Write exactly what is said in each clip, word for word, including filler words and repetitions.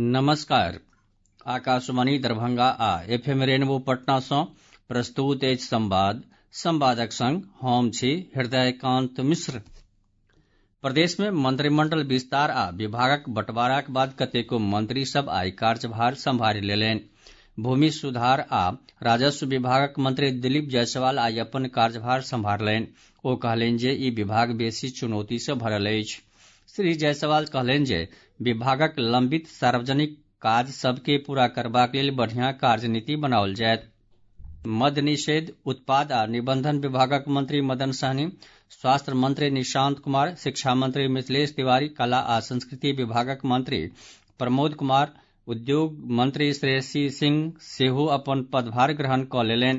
नमस्कार। आकाशवाणी दरभंगा आ F M rainbow Patna सँ प्रस्तुत अछि संवाद। संवादक संग हम छी हृदयकांत मिश्र। प्रदेश में मंत्रिमंडल विस्तार आ विभागक बंटवाराक बाद कतेको मंत्री सभ आइ कार्यभार सम्हारि लेलनि। भूमि सुधार आ राजस्व विभागक मंत्री दिलीप जायसवाल आइ अपन कार्यभार सम्हारलनि। ओ कहलनि जे ई विभाग बेसी चुनौती सँ भरल अछि। श्री जायसवाल कहलनि जे विभागक लंबित सार्वजनिक काज सभ के पूरा करबाक लेल बढ़िया कार्यनीति बनाओल जायत। मद्य निषेध, उत्पाद आ निबंधन विभागक मंत्री मदन सहनी, स्वास्थ्य मंत्री निशांत कुमार, शिक्षा मंत्री मिथिलेश तिवारी, कला आ संस्कृति विभागक मंत्री प्रमोद कुमार, उद्योग मंत्री श्रेयसी सिंह सेहो अपन पदभार ग्रहण कऽ लेलनि।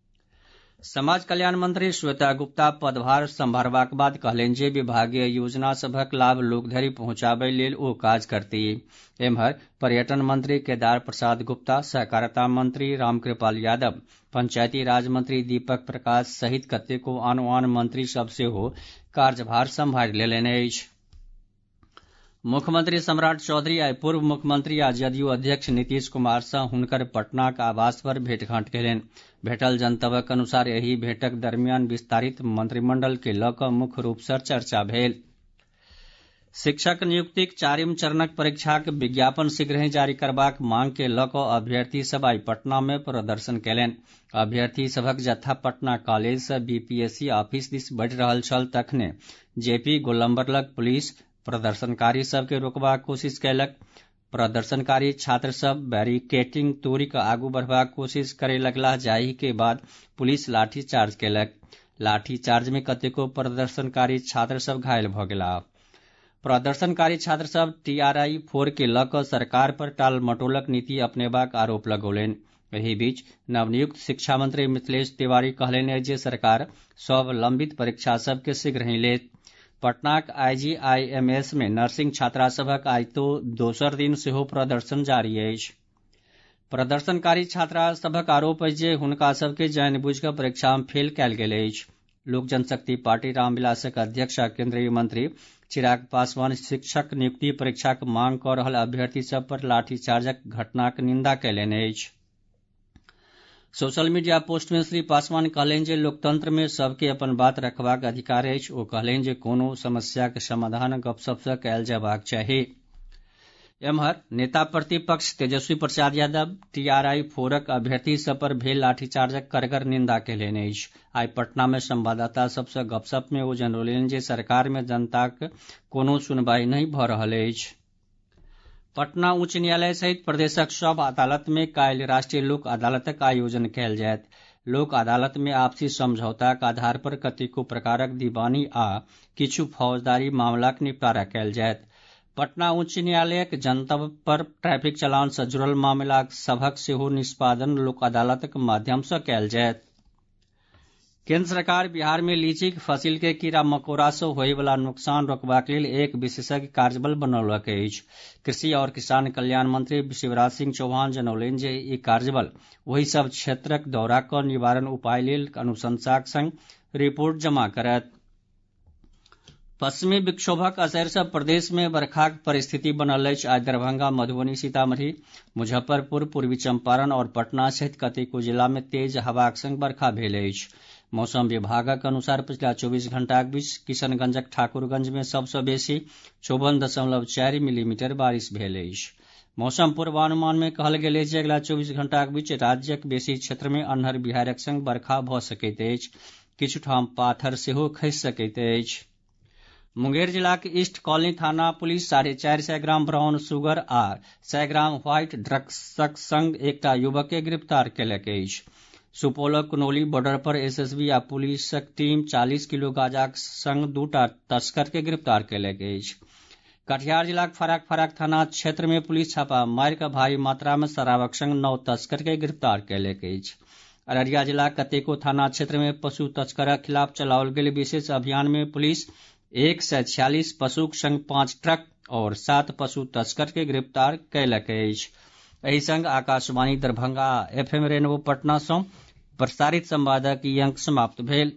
समाज कल्याण मंत्री श्वेता गुप्ता पदभार सम्हारबाक बाद कहलनि जे विभागीय योजना सभक लाभ लोक धरि पहुंचाबय लेल ओ काज करतीह। एम्हर पर्यटन मंत्री केदार प्रसाद गुप्ता, सहकारिता मंत्री रामकृपाल यादव, पंचायती राज मंत्री दीपक प्रकाश सहित कतेको आन आन मंत्री सभ सेहो कार्यभार सम्हारि लेलनि अछि। मुख्यमंत्री सम्राट चौधरी आइ पूर्व मुख्यमंत्री आ जदयू अध्यक्ष नीतीश कुमार सँ हुनकर पटनाक आवास पर भेंटघांट केलनि। भेटल जनतबक अनुसार एहि भेंटक दरमियान विस्तारित मंत्रिमंडल के लऽ कऽ मुख्य रूप सँ चर्चा भेल। शिक्षक नियुक्तिक चारिम चरणक परीक्षाक विज्ञापन शीघ्रहि जारी करबाक मांग के लऽ कऽ अभ्यर्थी सभ आइ पटना मे प्रदर्शन केलनि। अभ्यर्थी सभक जत्था पटना कॉलेज सँ बीपीएससी ऑफिस दिस बढ़ि रहल छल तखने जेपी गोलम्बर लग पुलिस प्रदर्शनकारी सभ के रोकबाक कोशिश कयलक। प्रदर्शनकारी छात्र सभ बैरिकेडिंग तोड़ि कऽ आगू बढ़बाक कोशिश करय लगलाह, जाहि के बाद पुलिस लाठीचार्ज कयलक। लाठीचार्ज मे कतेको प्रदर्शनकारी छात्र सभ घायल भऽ गेलाह। प्रदर्शनकारी छात्र सभ टीआरआई फोर के लऽ कऽ सरकार पर टाल मटोलक नीति अपनेबाक आरोप लगौलनि। एहि बीच नवनियुक्त शिक्षा मंत्री मिथिलेश तिवारी कहलनि अछि जे सरकार सभ लंबित परीक्षा सभ के शीघ्रहि लेत। पटनाक आईजीआईएमएस मे नर्सिंग छात्रा सभक आइ तो दोसर दिन सेहो प्रदर्शन जारी अछि। प्रदर्शनकारी छात्रा सभक आरोप अछि जे हुनका सभ के जानबूझि कऽ परीक्षा मे फेल कयल गेल अछि। लोक जनशक्ति पार्टी रामविलासक अध्यक्ष आ केन्द्रीय मंत्री चिराग पासवान शिक्षक नियुक्ति परीक्षाक मांग कऽ रहल अभ्यर्थी सभ पर लाठीचार्जक घटनाक निंदा कयलनि अछि। सोशल मीडिया पोस्ट मे श्री पासवान कहलनि जे लोकतंत्र मे सभ के अपन बात रखबाक अधिकार अछि। ओ कहलनि जे कोनो समस्याक समाधान गपशप सँ कयल जयबाक चाही। एम्हर नेता प्रतिपक्ष तेजस्वी प्रसाद यादव टीआरआई फोरक अभ्यर्थी सभ पर भेल लाठीचार्जक कड़गर निंदा कयलनि अछि। आइ पटना मे संवाददाता सभ सँ गपशप मे ओ जनौलनि जे सरकार मे जनताक कोनो सुनवाई नहि भऽ रहल अछि। पटना उच्च न्यायालय सहित प्रदेशक सभ अदालत मे काल्हि राष्ट्रीय लोक अदालतक आयोजन कयल जायत। लोक अदालत मे आपसी समझौताक आधार पर कतेको प्रकारक दीवानी आ किछु फौजदारी मामिलाक निपटारा कयल जायत। पटना उच्च न्यायालयक जनतब पर ट्रैफिक चालान सँ जुड़ल मामिला सभक सेहो निष्पादन लोक अदालतक माध्यम सँ कयल जायत। केन्द्र सरकार बिहार में लीचीक फसिल के कीड़ा मकोड़ा सँ होयवला नुकसान रोकबाक लेल एक विशेषज्ञ कार्यबल बनौलक अछि। कृषि और किसान कल्याण मंत्री शिवराज सिंह चौहान जनौलनि जे ई कार्यबल ओहि सभ क्षेत्रक दौरा कऽ निवारण उपाय लेल अनुशंसाक संग रिपोर्ट जमा करत। पश्चिमी विक्षोभक असरि सँ प्रदेश मे बरखाक परिस्थिति बनल अछि। आइ दरभंगा, मधुबनी, सीतामढ़ी, मुजफ्फरपुर, पूर्वी चंपारण और पटना सहित कतेको जिला मे तेज हवाक संग बरखा भेल अछि। मौसम विभागक अनुसार पछिला चौबीस घंटाक बीच किशनगंजक ठाकुरगंज मे सभ सँ बेसी चौवन दशमलव चारि मिलीमीटर बारिश भेल अछि। मौसम पूर्वानुमान मे कहल गेल अछि जे अगिला चौबीस घंटाक बीच राज्यक बेसी क्षेत्र मे अन्हर बिहारिक संग बरखा भऽ सकैत अछि। किछु ठाम पाथर सेहो खसि सकैत अछि। मुंगेर जिलाक ईस्ट कॉलोनी थाना पुलिस साढ़े चारि सय ग्राम ब्राउन सुगर आ सय ग्राम व्हाइट ड्रग्सक संग एकटा युवक के गिरफ्तार कयलक अछि। सुपौलक कुनौली बॉर्डर पर एसएसबी आ पुलिसक टीम चालीस किलो गांजाक संग दूटा तस्कर के गिरफ्तार कयलक अछि। कटिहार जिलाक फराक फराक थाना क्षेत्र में पुलिस छापा मारि कऽ भारी मात्रा में शराबक संग नौ तस्कर के गिरफ्तार कयलक अछि। अररिया जिलाक कतेको थाना क्षेत्र में पशु तस्करक खिलाफ चलाओल गेल विशेष अभियान में पुलिस एक सय छियालीस पशुक संग पांच ट्रक और सात पशु तस्कर के गिरफ्तार कयलक अछि। एहि संग आकाशवाणी दरभंगा आ एफ एम रेनबो पटना सँ प्रसारित संवादक ई अंक समाप्त भेल।